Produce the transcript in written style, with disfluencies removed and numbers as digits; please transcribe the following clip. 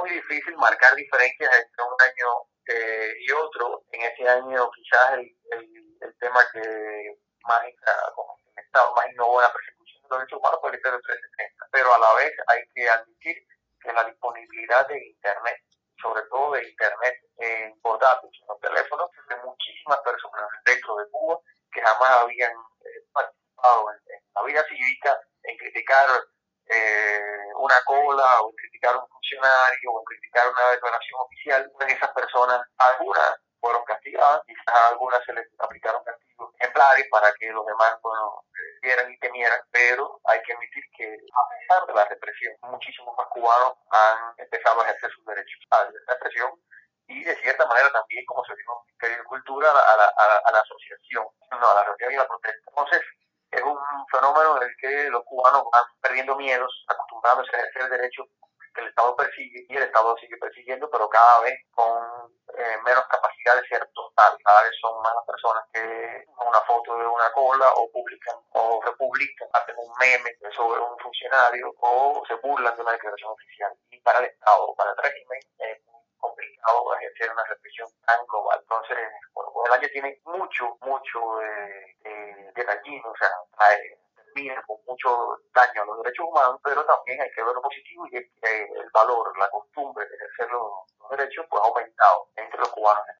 muy difícil marcar diferencias entre un año y otro. En ese año quizás el tema que más, como más innovó en la persecución de los derechos humanos fue el Decreto 370, pero a la vez hay que admitir que la disponibilidad de Internet, sobre todo de Internet por datos en los teléfonos, de muchísimas personas dentro de Cuba que jamás habían participado en la vida cívica, en criticar una cola o en criticar un funcionario o en criticar una declaración oficial. Pues esas personas, algunas fueron castigadas, quizás a algunas se les aplicaron castigos ejemplares para que los demás, bueno, vieran y temieran, pero hay que admitir que a pesar de la represión, muchísimos más cubanos han empezado a ejercer sus derechos a la expresión y de cierta manera también, como se dijo en el Ministerio de Cultura, a la asociación, no, a la reunión y a la protesta. Entonces, es un fenómeno en el que los cubanos van perdiendo miedos, acostumbrándose a ejercer derechos que el Estado persigue y el Estado sigue persiguiendo, pero cada vez con menos capacidad de ser total. Cada vez son más las personas que una foto de una cola o publican o republican, hacen un meme sobre un funcionario o se burlan de una declaración oficial. Y para el Estado, para el régimen, es muy complicado ejercer una represión tan global. Entonces, bueno, el año tiene mucho de dañino, o sea, termina con mucho daño a los derechos humanos, pero también hay que ver lo positivo y es que el valor, la costumbre de ejercer los derechos, pues ha aumentado entre los cubanos.